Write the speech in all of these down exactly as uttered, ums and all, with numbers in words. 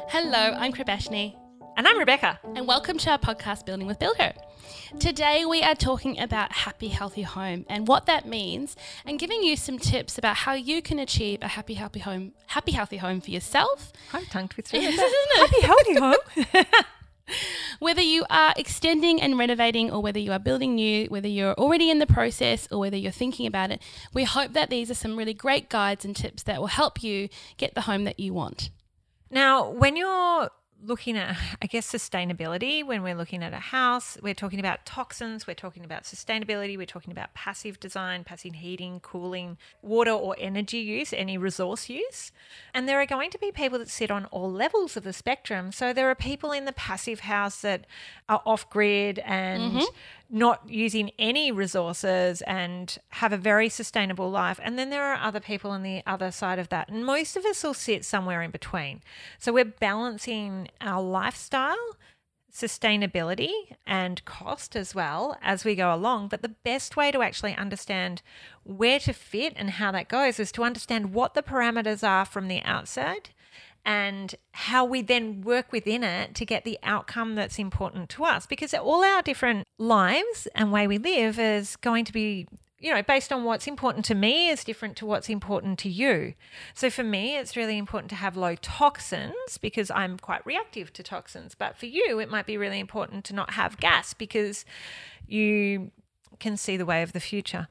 Hello, I'm Kribeshni. And I'm Rebecca. And welcome to our podcast, Building with Builder. Today we are talking about happy, healthy home and what that means, and giving you some tips about how you can achieve a happy, healthy home, happy, healthy home for yourself. I'm tongue twisted. Happy, healthy home. Whether you are extending and renovating, or whether you are building new, whether you're already in the process or whether you're thinking about it, we hope that these are some really great guides and tips that will help you get the home that you want. Now, when you're looking at, I guess, sustainability, when we're looking at a house, we're talking about toxins, we're talking about sustainability, we're talking about passive design, passive heating, cooling, water or energy use, any resource use. And there are going to be people that sit on all levels of the spectrum. So there are people in the passive house that are off-grid and mm-hmm. not using any resources and have a very sustainable life. And then there are other people on the other side of that. And most of us will sit somewhere in between. So we're balancing our lifestyle, sustainability and cost as well as we go along. But the best way to actually understand where to fit and how that goes is to understand what the parameters are from the outside and how we then work within it to get the outcome that's important to us, because all our different lives and way we live is going to be, you know, based on what's important to me is different to what's important to you. So for me, it's really important to have low toxins because I'm quite reactive to toxins. But for you, it might be really important to not have gas because you can see the way of the future.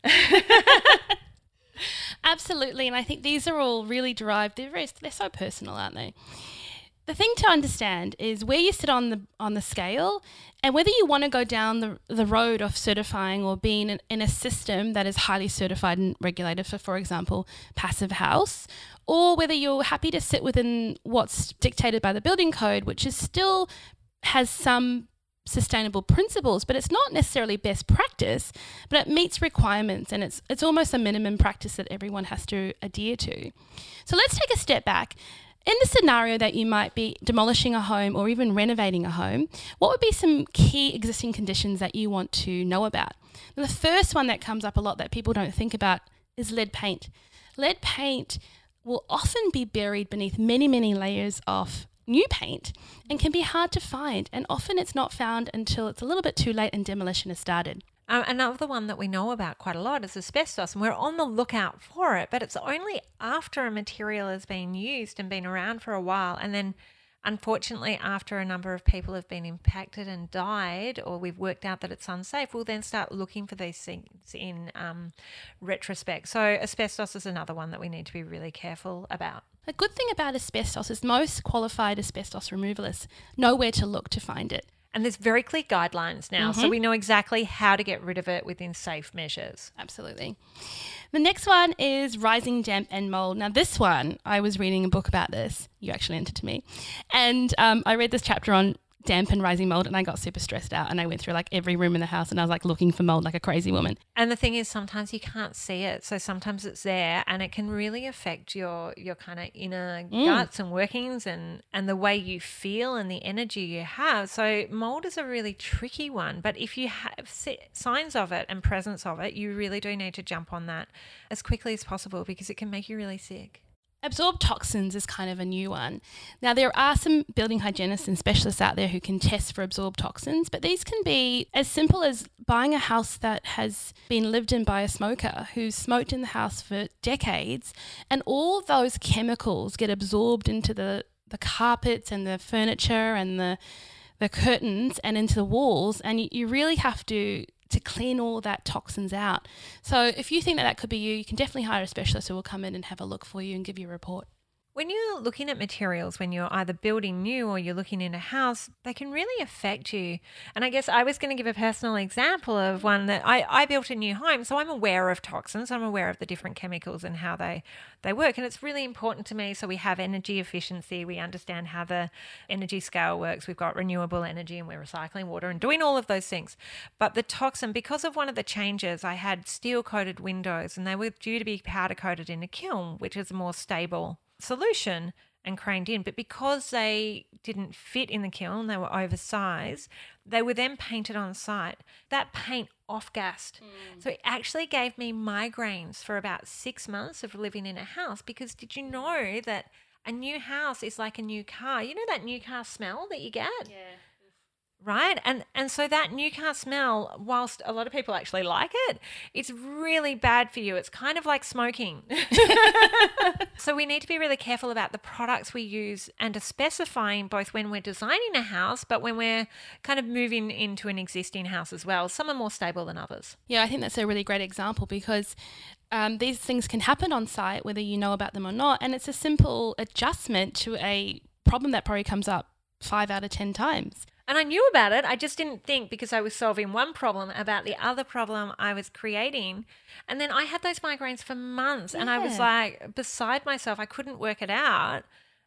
Absolutely. And I think these are all really derived. They're, very, they're so personal, aren't they? The thing to understand is where you sit on the on the scale, and whether you want to go down the, the road of certifying or being in, in a system that is highly certified and regulated for, for example, passive house, or whether you're happy to sit within what's dictated by the building code, which is still has some sustainable principles, but it's not necessarily best practice, but it meets requirements, and it's it's almost a minimum practice that everyone has to adhere to. So let's take a step back. In the scenario that you might be demolishing a home or even renovating a home, what would be some key existing conditions that you want to know about? And the first one that comes up a lot that people don't think about is lead paint. Lead paint will often be buried beneath many, many layers of new paint and can be hard to find, and often it's not found until it's a little bit too late and demolition has started. Um, another one that we know about quite a lot is asbestos, and we're on the lookout for it, but it's only after a material has been used and been around for a while, and then unfortunately after a number of people have been impacted and died, or we've worked out that it's unsafe, we'll then start looking for these things in um, retrospect. So asbestos is another one that we need to be really careful about. A good thing about asbestos is most qualified asbestos removalists know where to look to find it. And there's very clear guidelines now, mm-hmm. so we know exactly how to get rid of it within safe measures. Absolutely. The next one is rising damp and mold. Now this one, I was reading a book about this. You actually lent it to me. And um, I read this chapter on damp and rising mold, and I got super stressed out, and I went through like every room in the house and I was like looking for mold like a crazy woman. And the thing is, sometimes you can't see it, so sometimes it's there, and it can really affect your your kind of inner mm. guts and workings and and the way you feel and the energy you have. So mold is a really tricky one, but if you have signs of it and presence of it, you really do need to jump on that as quickly as possible because it can make you really sick. Absorbed toxins is kind of a new one. Now, there are some building hygienists and specialists out there who can test for absorbed toxins, but these can be as simple as buying a house that has been lived in by a smoker who's smoked in the house for decades, and all those chemicals get absorbed into the, the carpets and the furniture and the the curtains and into the walls, and you, you really have to to clean all that toxins out. So if you think that that could be you, you can definitely hire a specialist who will come in and have a look for you and give you a report. When you're looking at materials, when you're either building new or you're looking in a house, they can really affect you. And I guess I was going to give a personal example of one that I, I built a new home, so I'm aware of toxins. I'm aware of the different chemicals and how they, they work. And it's really important to me. So we have energy efficiency. We understand how the energy scale works. We've got renewable energy and we're recycling water and doing all of those things. But the toxin, because of one of the changes, I had steel-coated windows and they were due to be powder-coated in a kiln, which is a more stable solution and craned in, but because they didn't fit in the kiln, they were oversized, they were then painted on site. That paint off-gassed. Mm. So it actually gave me migraines for about six months of living in a house because did you know that A new house is like a new car. You know that new car smell that you get? Yeah. Right? And and so that new car smell, whilst a lot of people actually like it, it's really bad for you. It's kind of like smoking. So we need to be really careful about the products we use and to specifying both when we're designing a house, but when we're kind of moving into an existing house as well. Some are more stable than others. Yeah, I think that's a really great example because um, these things can happen on site, whether you know about them or not. And it's a simple adjustment to a problem that probably comes up five out of ten times. And I knew about it. I just didn't think because I was solving one problem about the other problem I was creating. And then I had those migraines for months and I was Yeah. like beside myself. I couldn't work it out.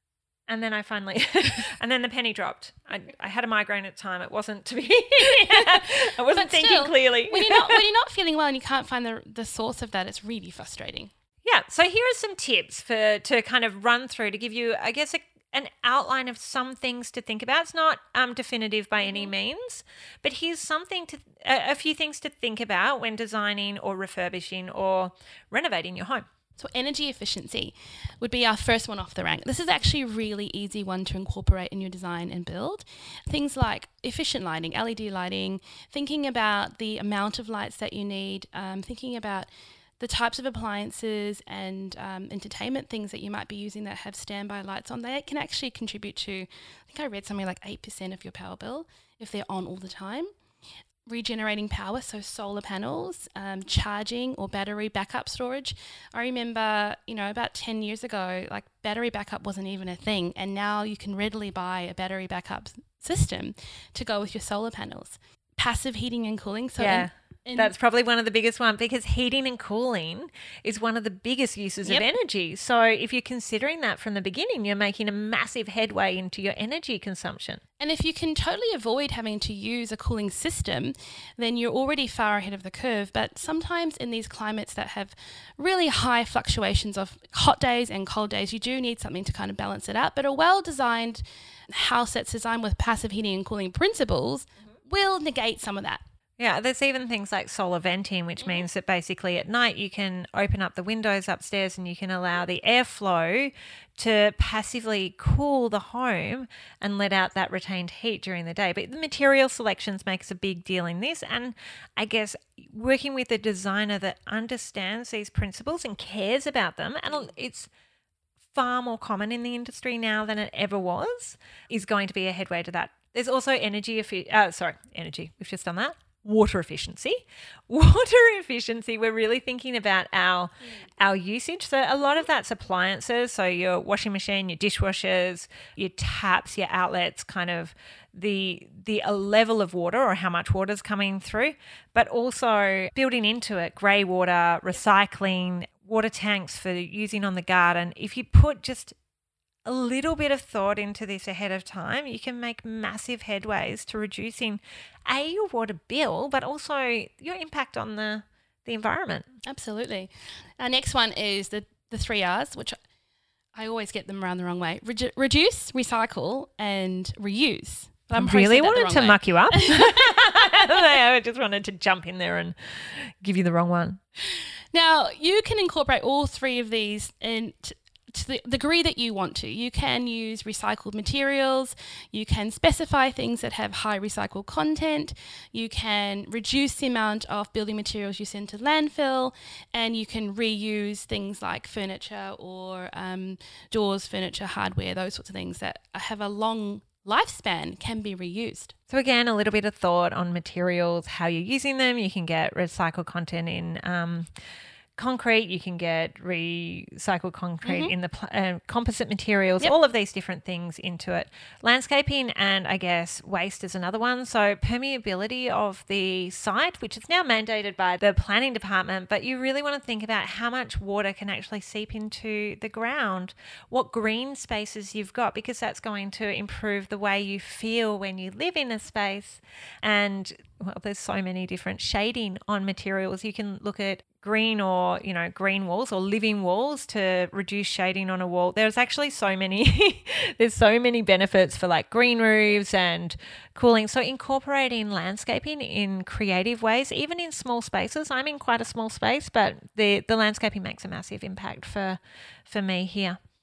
And then I finally, and then the penny dropped. I, I had a migraine at the time. It wasn't to be, I wasn't But thinking still, clearly. when you're not when you're not feeling well and you can't find the the source of that, it's really frustrating. Yeah. So here are some tips for to kind of run through to give you, I guess, a, an outline of some things to think about. It's not um, definitive by any means, but here's something to a, a few things to think about when designing or refurbishing or renovating your home. So energy efficiency would be our first one off the rank. This is actually a really easy one to incorporate in your design and build. Things like efficient lighting, L E D lighting, thinking about the amount of lights that you need, um, thinking about the types of appliances and um, entertainment things that you might be using that have standby lights on. They can actually contribute to, I think I read something like eight percent of your power bill if they're on all the time. Regenerating power, so solar panels, um, charging or battery backup storage. I remember, you know, about ten years ago, like battery backup wasn't even a thing. And now you can readily buy a battery backup system to go with your solar panels. Passive heating and cooling. So Yeah. in, in, That's probably one of the biggest ones because heating and cooling is one of the biggest uses Yep. of energy. So if you're considering that from the beginning, you're making a massive headway into your energy consumption. And if you can totally avoid having to use a cooling system, then you're already far ahead of the curve. But sometimes in these climates that have really high fluctuations of hot days and cold days, you do need something to kind of balance it out. But a well-designed house that's designed with passive heating and cooling principles will negate some of that. Yeah, there's even things like solar venting, which means that basically at night you can open up the windows upstairs and you can allow the airflow to passively cool the home and let out that retained heat during the day. But the material selections makes a big deal in this. And I guess working with a designer that understands these principles and cares about them, and it's far more common in the industry now than it ever was, is going to be a headway to that. There's also energy, effi- uh, sorry, energy, we've just done that. Water efficiency. Water efficiency, we're really thinking about our mm. our usage. So a lot of that's appliances, so your washing machine, your dishwashers, your taps, your outlets, kind of the the uh, level of water or how much water is coming through, but also building into it grey water, recycling, water tanks for using on the garden. If you put just a little bit of thought into this ahead of time, you can make massive headways to reducing A, your water bill, but also your impact on the, the environment. Absolutely. Our next one is the, the three R's, which I always get them around the wrong way. Redu- reduce, recycle, and reuse. But I'm I really probably said that the wanted wrong to way. muck you up. I just wanted to jump in there and give you the wrong one. Now, you can incorporate all three of these in t- to the degree that you want to. You can use recycled materials, you can specify things that have high recycled content, you can reduce the amount of building materials you send to landfill, and you can reuse things like furniture or um, doors, furniture, hardware, those sorts of things that have a long lifespan can be reused. So again, a little bit of thought on materials, how you're using them. You can get recycled content in um, concrete, you can get recycled concrete Mm-hmm. in the pl- uh, composite materials, Yep. all of these different things into it. Landscaping and I guess waste is another one. So permeability of the site, which is now mandated by the planning department, but you really want to think about how much water can actually seep into the ground, what green spaces you've got, because that's going to improve the way you feel when you live in a space. And well, there's so many different shading on materials. You can look at green or, you know, green walls or living walls to reduce shading on a wall. There's actually so many, there's so many benefits for like green roofs and cooling. So incorporating landscaping in creative ways, even in small spaces. I'm in quite a small space, but the, the landscaping makes a massive impact for, for me here.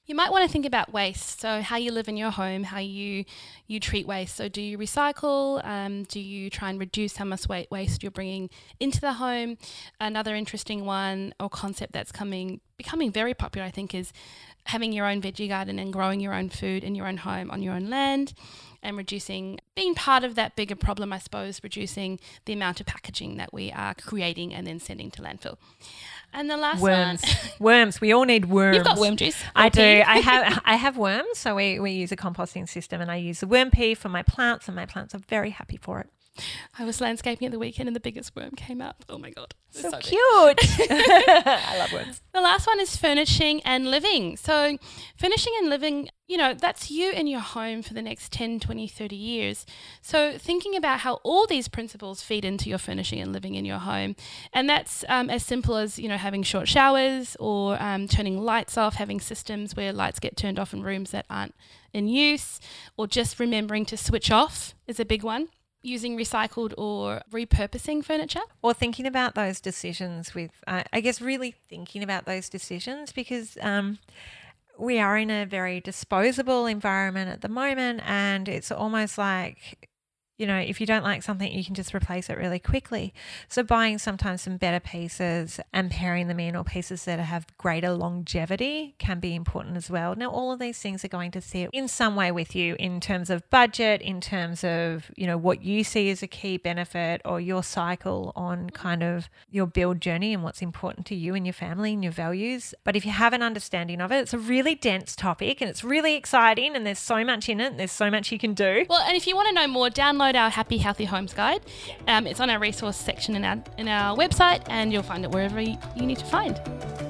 You might want to think about waste. So how you live in your home, how you you treat waste. So do you recycle? Um, do you try and reduce how much wa- waste you're bringing into the home? Another interesting one or concept that's coming becoming very popular, I think, is having your own veggie garden and growing your own food in your own home on your own land, and reducing, being part of that bigger problem, I suppose, reducing the amount of packaging that we are creating and then sending to landfill. And the last worms. one, worms. We all need worms. You've got worm juice. I do. Pea. I have. I have worms. So we, we use a composting system, and I use the worm pea for my plants, and my plants are very happy for it. I was landscaping at the weekend and the biggest worm came up. Oh my God. So, so cute. I love worms. The last one is furnishing and living. So furnishing and living, you know, that's you in your home for the next ten, twenty, thirty years. So thinking about how all these principles feed into your furnishing and living in your home. And that's um, as simple as, you know, having short showers or um, turning lights off, having systems where lights get turned off in rooms that aren't in use, or just remembering to switch off is a big one. Using recycled or repurposing furniture. Or thinking about those decisions with, uh, I guess, really thinking about those decisions, because um, we are in a very disposable environment at the moment, and it's almost like, you know, if you don't like something, you can just replace it really quickly. So buying sometimes some better pieces and pairing them in, or pieces that have greater longevity, can be important as well. Now, all of these things are going to sit in some way with you in terms of budget, in terms of, you know, what you see as a key benefit, or your cycle on kind of your build journey and what's important to you and your family and your values. But if you have an understanding of it, it's a really dense topic and it's really exciting, and there's so much in it and there's so much you can do. Well, and if you want to know more, download our Happy Healthy Homes Guide. Um, it's on our resource section in our in our website, and you'll find it wherever you, you need to find.